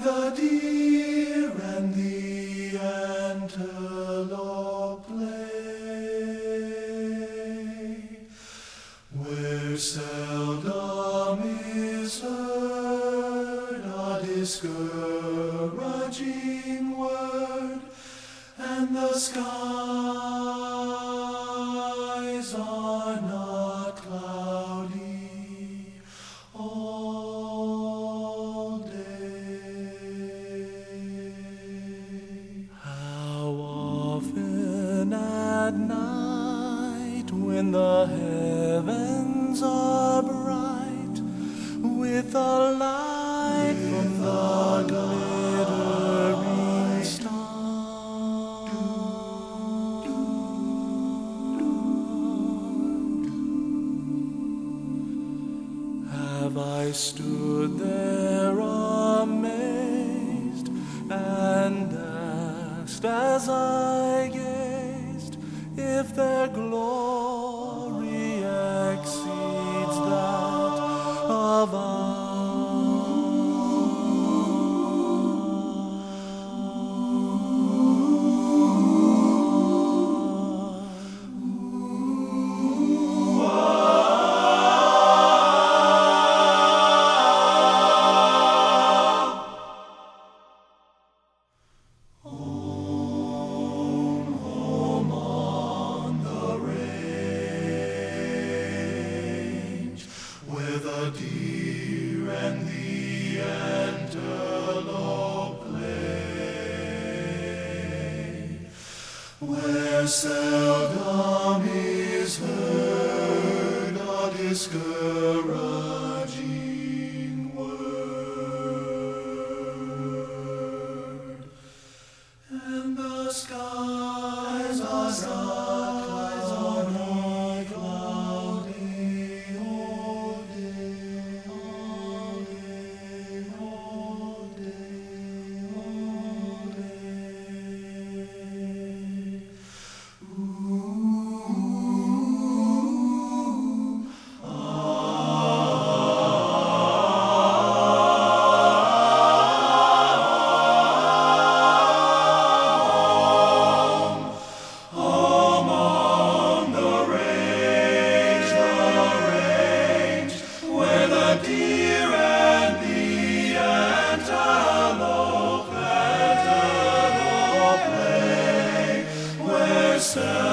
the deer and the antelope play, where seldom is heard a discouraging word, and the skies are not cloudy all day. How often at night, when the heavens are bright with the light from the glittering star, have I stood there amazed and asked as I gazed if their glory exceeds that of ours. Home on the range, where the deer and the antelope play, where seldom is heard a discouraging word, and the skies are not cloudy all day, all day, all day, all day. Ooh, home on the range, where the deer and the antelope play, where